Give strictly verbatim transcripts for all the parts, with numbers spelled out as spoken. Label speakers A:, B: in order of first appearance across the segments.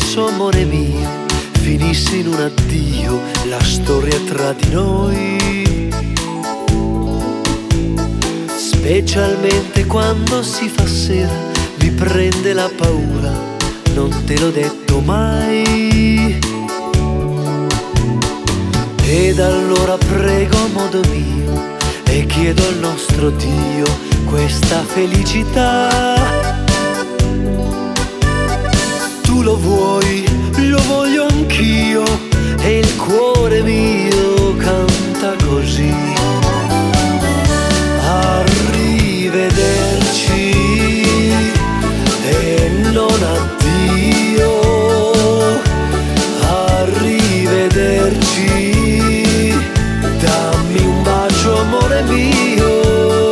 A: stesso amore mio finisse in un addio la storia tra di noi, specialmente quando si fa sera, mi prende la paura, non te l'ho detto mai. Ed allora prego a modo mio e chiedo al nostro Dio questa felicità. Tu lo vuoi, lo voglio anch'io e il cuore mio canta così. Arrivederci e non addio. Arrivederci, dammi un bacio amore mio.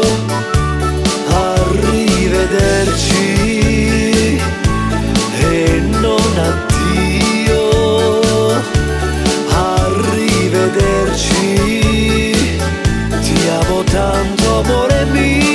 A: Arrivederci e non addio. Arrivederci, ti amo tanto amore mio.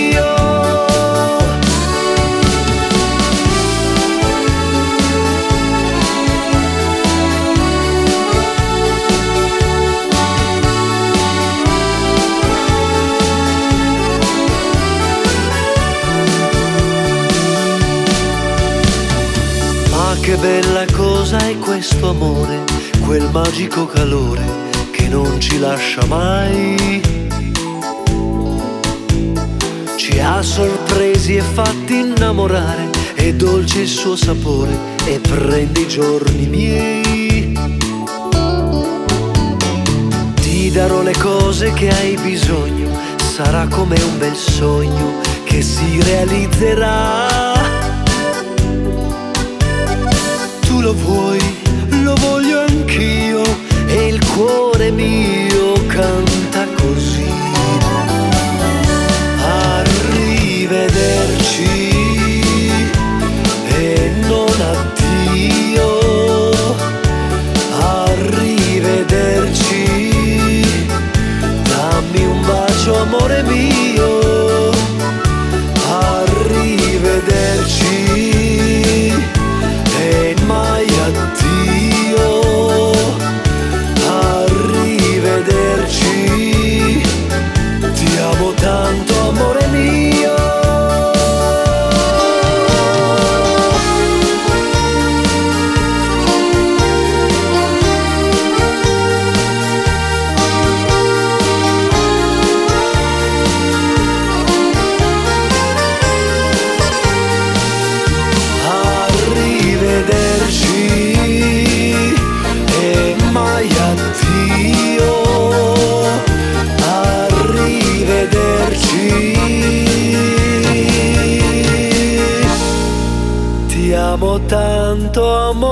A: Che bella cosa è questo amore, quel magico calore che non ci lascia mai. Ci ha sorpresi e fatti innamorare, è dolce il suo sapore e prende i giorni miei. Ti darò le cose che hai bisogno, sarà come un bel sogno che si realizzerà. Tu lo vuoi, lo voglio anch'io e il cuore mio canta così. Arrivederci e non addio. Arrivederci, dammi un bacio amore mio. Arrivederci e mai addio. Arrivederci, ti amo tanto amore mio. Ti amo tanto amore.